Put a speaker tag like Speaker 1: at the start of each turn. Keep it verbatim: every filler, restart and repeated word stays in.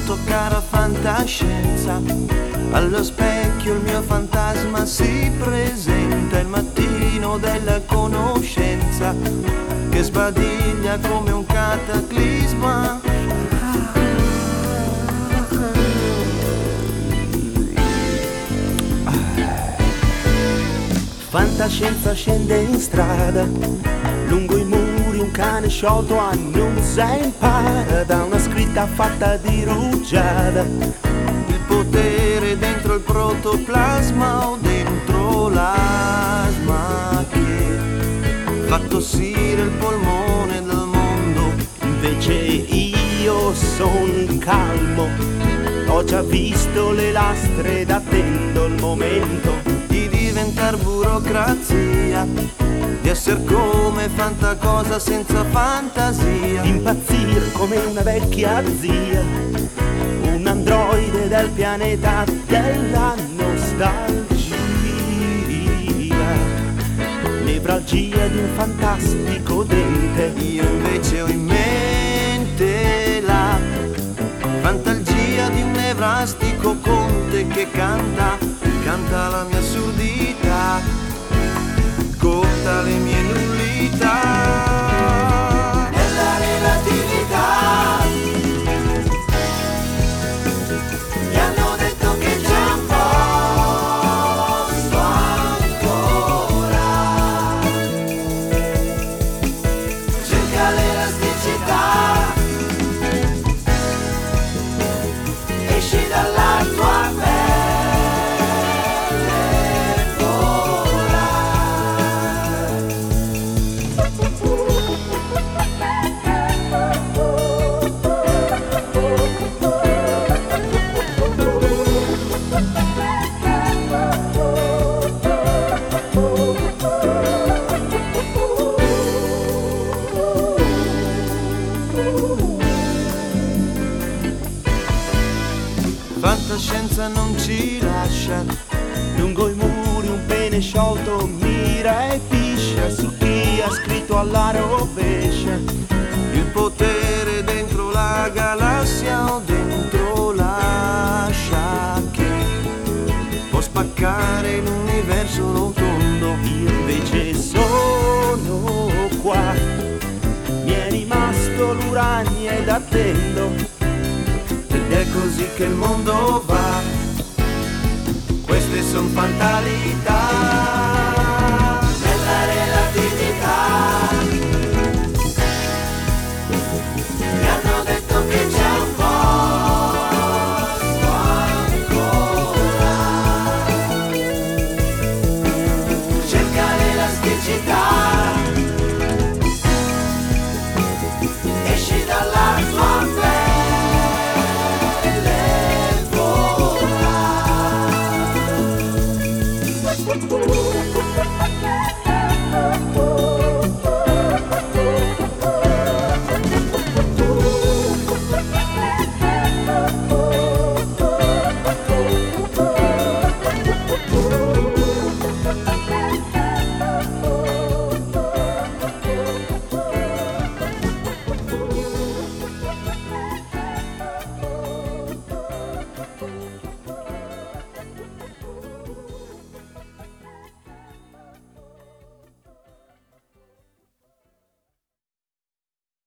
Speaker 1: pronto, cara fantascienza. Allo specchio il mio fantasma si presenta, il mattino della conoscenza che sbadiglia come un cataclisma. Fantascienza scende in strada, lungo i muri un cane sciolto annuncia e impara da una scritta fatta di rugiada. Il potere dentro il protoplasma o dentro l'asma che fa tossire il polmone del mondo. Invece io son calmo, ho già visto le lastre ed attendo il momento di diventar burocrazia, di essere come fantacosa senza fantasia, impazzire come una vecchia zia, un androide del pianeta della nostalgia, nevralgia di un fantastico dente. Io invece ho in mente la fantalgia di un nevrastico conte che canta, canta la mia surdità, conta le mie nullità. Nella relatività mi hanno detto che c'è un posto ancora, cerca l'elasticità, esci dalla tua pelle. Fantascienza non ci lascia, lungo i muri un pene sciolto mira e piscia su chi ha scritto alla rovescia. Il potere dentro la galassia o dentro l'ascia che può spaccare l'universo rotondo. Io invece sono qua, mi è rimasto l'uranio ed attendo. Ed è così che il mondo va, queste son fatalità.